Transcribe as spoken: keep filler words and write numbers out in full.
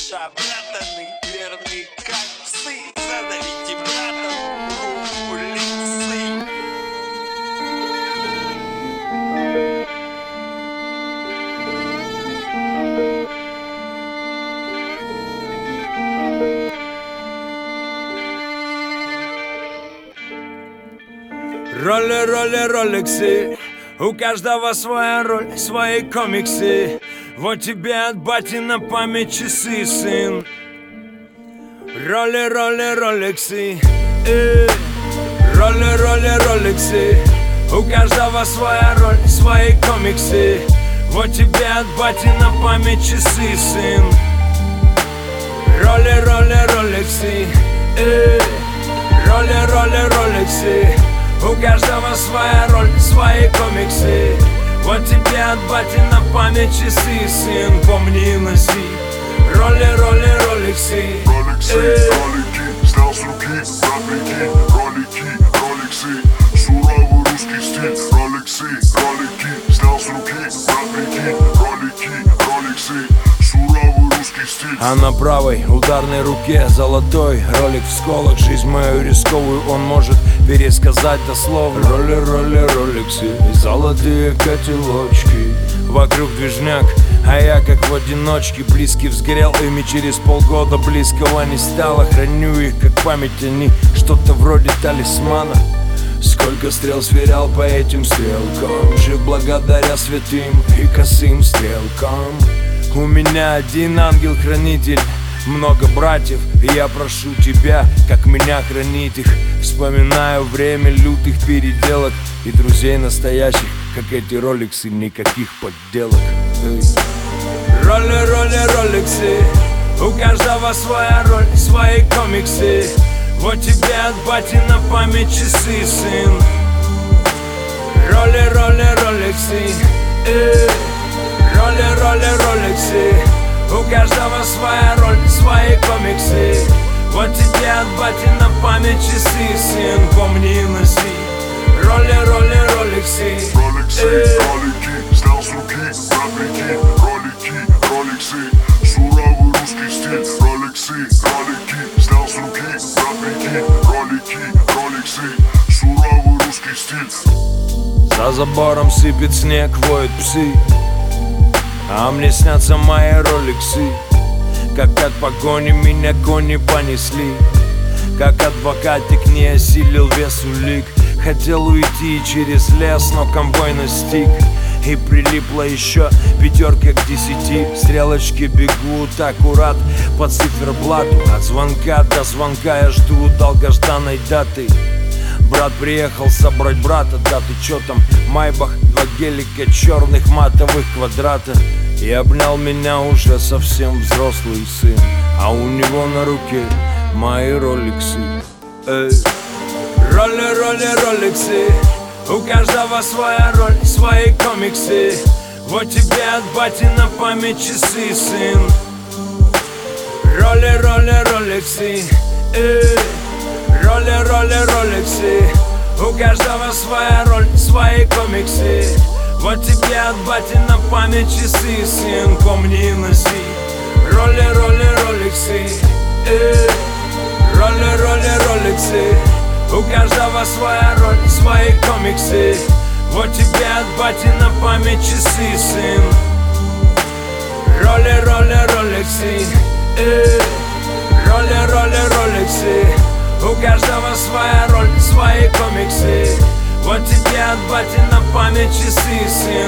Шабратаны, верные как псы. Задавите братом руку лицы. Роли, роли, роликсы. У каждого своя роль, свои комиксы. Вот тебе от бати на память часы, сын. Роли, роли, роликсы. э. Роли, роли, роликсы. У каждого своя роль, свои комиксы. Вот тебе от бати на память часы, сын. Роли, роли, роликсы. э. Роли, роли, роликсы. У каждого своя роль, свои комиксы. Вот тебе от бати на память часы, сын. Помни и носи роли, роли, роликсы. Роликсы, ролики, снял с руки, брат, прикинь. Ролики, роликсы, суровый русский стиль. Роликсы, ролики, снял с руки, брат, прикинь. Ролики, роликсы, суровый русский стиль. А на правой ударной руке золотой ролик в сколок. Жизнь мою рисковую он может пересказать дословно. Роли, роли, роликсы, золотые котелочки. Вокруг движняк, а я как в одиночке. Близкий взгорел ими, через полгода близкого не стало. Храню их как память, они что-то вроде талисмана. Сколько стрел сверял по этим стрелкам. Жив благодаря святым и косым стрелкам. У меня один ангел-хранитель, много братьев, и я прошу тебя, как меня хранить их. Вспоминаю время лютых переделок и друзей настоящих, как эти роликсы, никаких подделок. Эй. Роли, роли, роликсы. У каждого своя роль, свои комиксы. Вот тебе от бати на память часы, сын. Роли, роли, роликсы. э. Роли, роли, роликсы. У каждого своя роль, свои комиксы. Вот тебе от бати на память часы, сын. Помни и носи роли, роли, роликсы. Роликсы, ролики, снял с руки, брат, прикинь. Ролики, роликсы, суровый русский стиль. Роликсы, ролики, снял с руки, брат, прикинь. Ролики, роликсы, суровый русский стиль. За забором сыпет снег, воют псы. А мне снятся мои роликсы. Как от погони меня кони понесли. Как адвокатик не осилил вес улик. Хотел уйти через лес, но конвой настиг. И прилипла еще пятерка к десяти. Стрелочки бегут аккурат по циферблату. От звонка до звонка я жду долгожданной даты. Брат приехал собрать брата, да ты чё там? Майбах, два гелика черных матовых квадрата. И обнял меня уже совсем взрослый сын. А у него на руке мои роликсы. Эй. Роли, роли, роликсы. У каждого своя роль, свои комиксы. Вот тебе от бати на память часы, сын. Роли, роли, роликсы. Эй. Роли, роли, роликсы. У каждого своя роль, свои комиксы. Вот тебе от бати на память часы, сын. Помни и носи роли, роли, роликсы. э. Роли, роли, роликсы. У каждого своя роль, свои комиксы. Вот тебе от бати на память часы, сын. Роли, роли, роликсы. э. Роли, роли, роликсы. У каждого своя роль, свои комиксы. Вот тебе от бати на память часы, сын.